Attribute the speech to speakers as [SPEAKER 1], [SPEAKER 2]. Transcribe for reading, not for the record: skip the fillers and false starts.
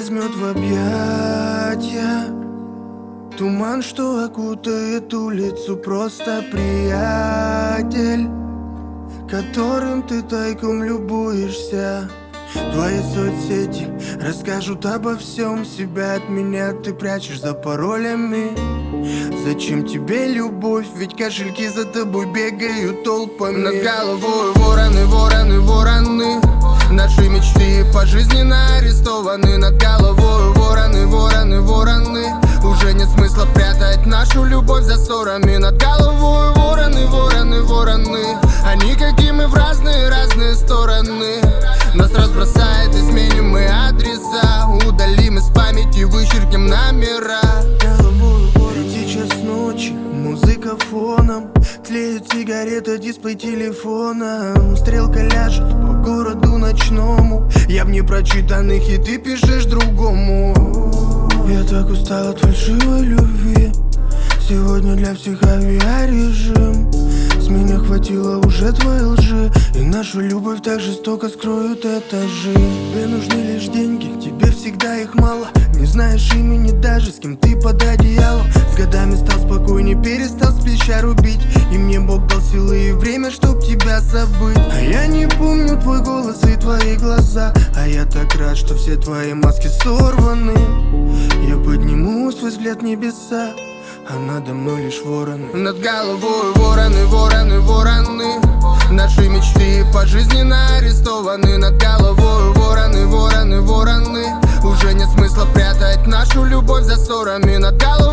[SPEAKER 1] возьмет в объятия. Туман, что окутает улицу, просто приятель, которым ты тайком любуешься. Твои соцсети расскажут обо всем, себя от меня ты прячешь за паролями. Зачем тебе любовь, ведь кошельки за тобой бегают толпами. Над головой вороны, вороны, вороны. Наши мечты пожизненно арестованы. Над головой вороны, вороны, вороны. Уже нет смысла прятать нашу любовь за ссорами. Над головой вороны, вороны, вороны. Они какие мы в разные стороны. Нас разбросает и сменим мы адреса. Удалим из памяти, вычеркнем номера. Третий час ночи, музыка фоном. Тлеют сигареты, дисплей телефона. Стрелка ляжет по городу ночному. Я в непрочитанных, и ты пишешь другому. Я так устал от фальшивой любви. Сегодня для всех авиарежим. С меня хватило уже твоей лжи, и нашу любовь так жестоко скроют этажи. Тебе нужны лишь деньги, тебе всегда их мало. Не знаешь имени даже, с кем ты под одеялом. С годами стал спокойней, перестал с плеча рубить. И мне Бог дал силы и время, чтоб тебя забыть. А я не помню твой голос и твои глаза. А я так рад, что все твои маски сорваны. Я подниму свой взгляд в небеса, а надо мной лишь вороны. Над головой вороны, вороны, вороны. Наши мечты пожизненно арестованы. Над головой вороны, вороны, вороны. Уже нет смысла прятать нашу любовь за ссорами. Над головой